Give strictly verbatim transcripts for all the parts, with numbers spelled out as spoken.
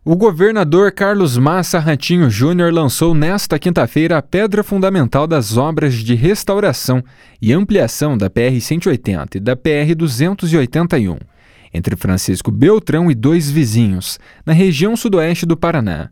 O governador Carlos Massa Ratinho Júnior lançou nesta quinta-feira a pedra fundamental das obras de restauração e ampliação da P R cento e oitenta e da P R duzentos e oitenta e um, entre Francisco Beltrão e dois vizinhos, na região sudoeste do Paraná.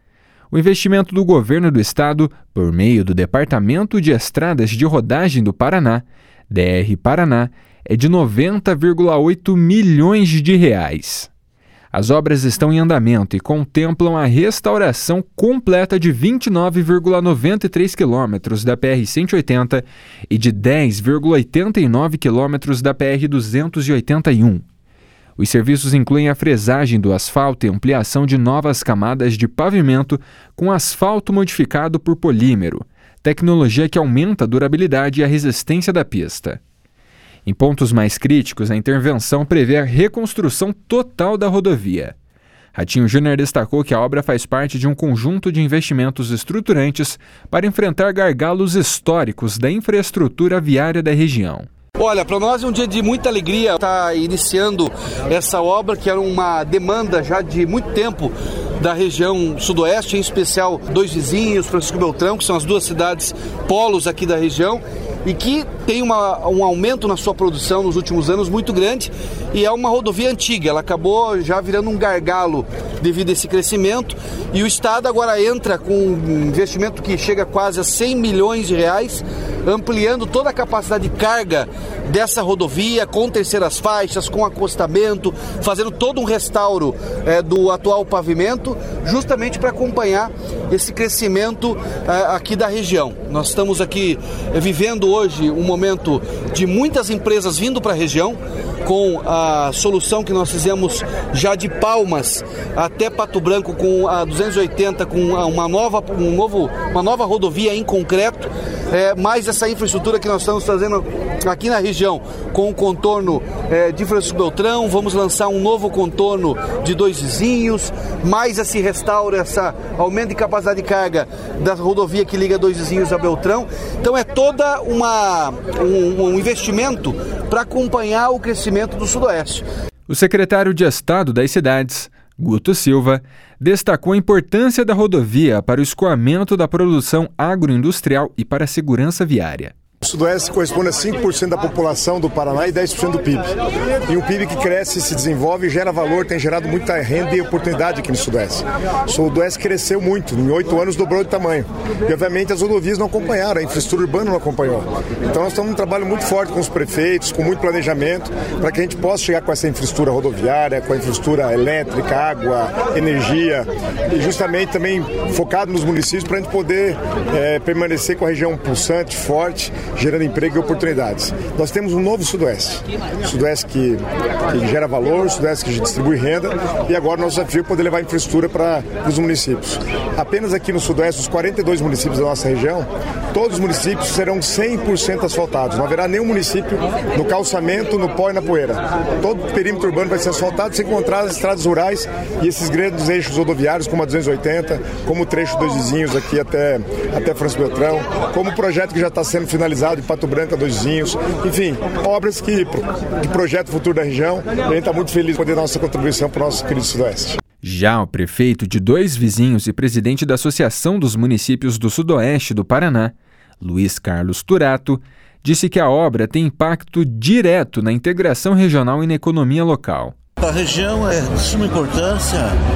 O investimento do governo do estado, por meio do Departamento de Estradas de Rodagem do Paraná, D R Paraná, é de noventa vírgula oito milhões de reais. As obras estão em andamento e contemplam a restauração completa de vinte e nove vírgula noventa e três quilômetros da P R cento e oitenta e de dez vírgula oitenta e nove quilômetros da P R duzentos e oitenta e um. Os serviços incluem a fresagem do asfalto e ampliação de novas camadas de pavimento com asfalto modificado por polímero, tecnologia que aumenta a durabilidade e a resistência da pista. Em pontos mais críticos, a intervenção prevê a reconstrução total da rodovia. Ratinho Júnior destacou que a obra faz parte de um conjunto de investimentos estruturantes para enfrentar gargalos históricos da infraestrutura viária da região. Olha, para nós é um dia de muita alegria estar iniciando essa obra, que era uma demanda já de muito tempo da região sudoeste, em especial dois vizinhos, Francisco Beltrão, que são as duas cidades polos aqui da região, e que tem uma, um aumento na sua produção nos últimos anos muito grande, e é uma rodovia antiga, ela acabou já virando um gargalo devido a esse crescimento, e o Estado agora entra com um investimento que chega quase a cem milhões de reais, ampliando toda a capacidade de carga dessa rodovia, com terceiras faixas, com acostamento, fazendo todo um restauro é, do atual pavimento, justamente para acompanhar esse crescimento é, aqui da região. Nós estamos aqui é, vivendo hoje um momento de muitas empresas vindo para a região, com a solução que nós fizemos já de Palmas até Pato Branco com a duzentos e oitenta, com uma nova, um novo, uma nova rodovia em concreto, é, mais essa infraestrutura que nós estamos fazendo aqui na região com o contorno é, de Francisco Beltrão. Vamos lançar um novo contorno de dois vizinhos, mais esse restauro, essa aumento de capacidade de carga da rodovia que liga dois vizinhos a Beltrão. Então é toda uma um, um investimento para acompanhar o crescimento do Sudoeste. O secretário de Estado das Cidades, Guto Silva, destacou a importância da rodovia para o escoamento da produção agroindustrial e para a segurança viária. O Sudoeste corresponde a cinco por cento da população do Paraná e dez por cento do P I B. E um P I B que cresce, se desenvolve, gera valor, tem gerado muita renda e oportunidade aqui no Sudoeste. O Sudoeste cresceu muito, em oito anos dobrou de tamanho. E obviamente as rodovias não acompanharam, a infraestrutura urbana não acompanhou. Então nós estamos num trabalho muito forte com os prefeitos, com muito planejamento, para que a gente possa chegar com essa infraestrutura rodoviária, com a infraestrutura elétrica, água, energia, e justamente também focado nos municípios para a gente poder é, permanecer com a região pulsante, forte, gerando emprego e oportunidades. Nós temos um novo Sudoeste, Sudoeste que, que gera valor, Sudoeste que distribui renda, e agora o nosso desafio é poder levar infraestrutura para os municípios. Apenas aqui no Sudoeste, os quarenta e dois municípios da nossa região, todos os municípios serão cem por cento asfaltados. Não haverá nenhum município no calçamento, no pó e na poeira. Todo o perímetro urbano vai ser asfaltado, sem encontrar as estradas rurais e esses grandes eixos rodoviários, como a duzentos e oitenta, como o trecho dos vizinhos aqui até, até Francisco Beltrão, como o projeto que já está sendo finalizado de Pato Branco a dois vizinhos, enfim, obras que, que projetam o futuro da região, e a gente está muito feliz de poder dar nossa contribuição para o nosso querido Sudoeste. Já o prefeito de dois vizinhos e presidente da Associação dos Municípios do Sudoeste do Paraná, Luiz Carlos Turato, disse que a obra tem impacto direto na integração regional e na economia local. A região é de suma importância.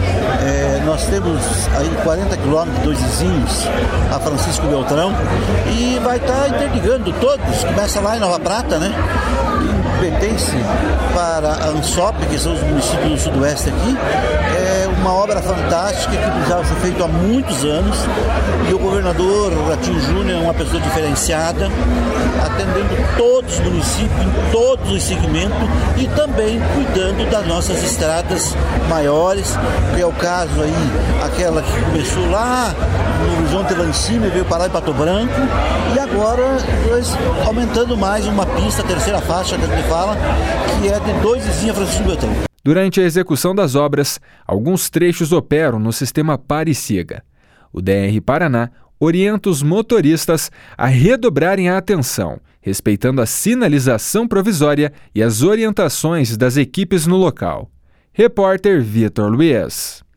É, nós temos aí quarenta quilômetros, dois vizinhos, a Francisco Beltrão, e vai estar interligando todos, começa lá em Nova Prata, né? E pertence para a ANSOP, que são os municípios do Sudoeste aqui. É uma obra fantástica que precisava ser feita há muitos anos, e o governador Ratinho Júnior é uma pessoa diferenciada, atendendo todos os municípios, em todos os segmentos, e também cuidando das nossas estradas maiores, que é o caso aí, aquela que começou lá no horizonte lá em cima e veio parar em Pato Branco, e agora nós aumentando mais uma pista, a terceira faixa que a gente fala, que é de dois vizinhos Francisco Beltrão. Durante a execução das obras, alguns trechos operam no sistema pare e siga. O D R Paraná orienta os motoristas a redobrarem a atenção, respeitando a sinalização provisória e as orientações das equipes no local. Repórter Vitor Luiz.